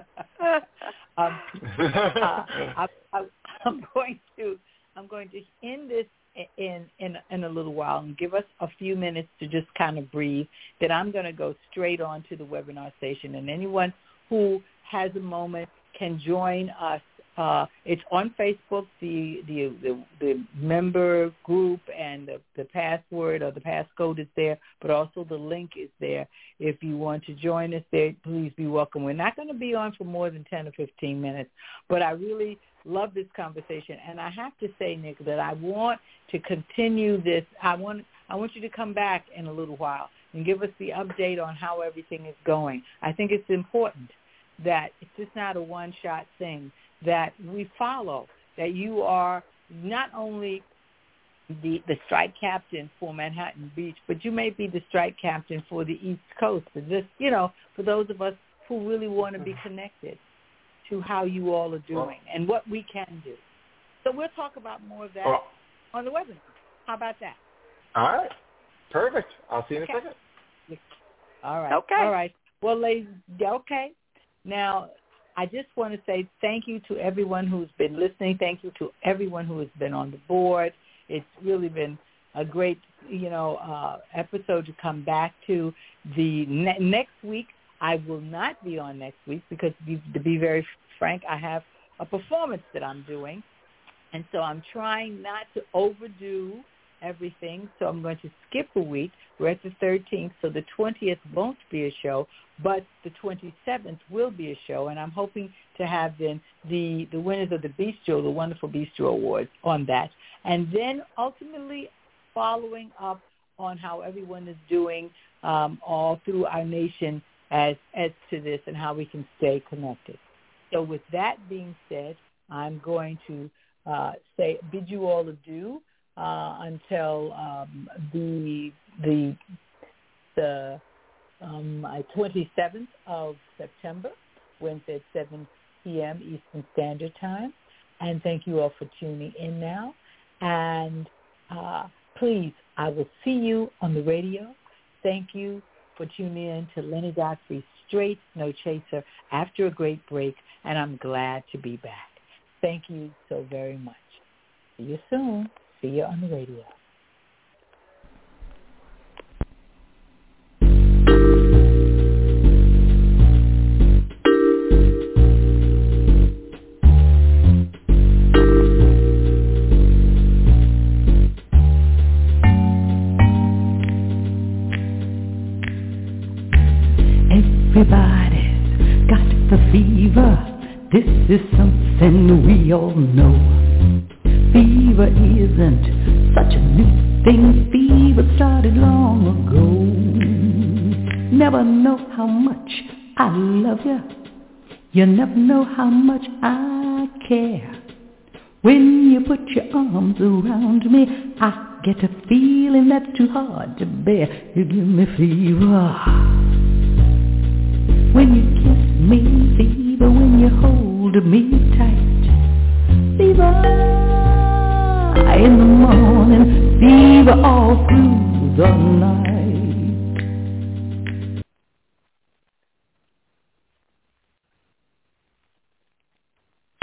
um, uh, I, I, I'm going to I'm going to end this in, in in a little while and give us a few minutes to just kind of breathe. Then I'm going to go straight on to the webinar station, and anyone who has a moment can join us. Uh, it's on Facebook, the, the the the member group, and the, the password or the passcode is there, but also the link is there. If you want to join us there, please be welcome. We're not going to be on for more than ten or fifteen minutes, but I really love this conversation, and I have to say, Nick, that I want to continue this. I want I want you to come back in a little while and give us the update on how everything is going. I think it's important that it's just not a one-shot thing, that we follow, that you are not only the, the strike captain for Manhattan Beach, but you may be the strike captain for the East Coast, for this, you know, for those of us who really want to be connected to how you all are doing and what we can do. So we'll talk about more of that well, on the webinar. How about that? All right. Perfect. I'll see you in okay. a second. All right. Okay. All right. Well, ladies, okay. Now, I just want to say thank you to everyone who's been listening. Thank you to everyone who has been on the board. It's really been a great, you know, uh, episode to come back to. The ne- next week, I will not be on next week because, to be very frank, I have a performance that I'm doing. And so I'm trying not to overdo everything, so I'm going to skip a week. We're at the thirteenth, so the twentieth won't be a show, but the twenty-seventh will be a show, and I'm hoping to have then the, the winners of the Bistro, the Wonderful Bistro Awards on that, and then ultimately following up on how everyone is doing um, all through our nation as, as to this and how we can stay connected. So with that being said, I'm going to uh, say bid you all adieu. Uh, until um, the the the um, twenty-seventh of September, Wednesday at seven p.m. Eastern Standard Time. And thank you all for tuning in now. And uh, please, I will see you on the radio. Thank you for tuning in to Lenny Godfrey's Straight No Chaser after a great break, and I'm glad to be back. Thank you so very much. See you soon. See you on the radio. Everybody's got the fever. This is something we all know. Fever isn't such a new thing. Fever started long ago. Never know how much I love you. You never know how much I care. When you put your arms around me, I get a feeling that's too hard to bear. You give me fever. When you kiss me, fever. When you hold me tight, fever. In the morning, fever all through the night.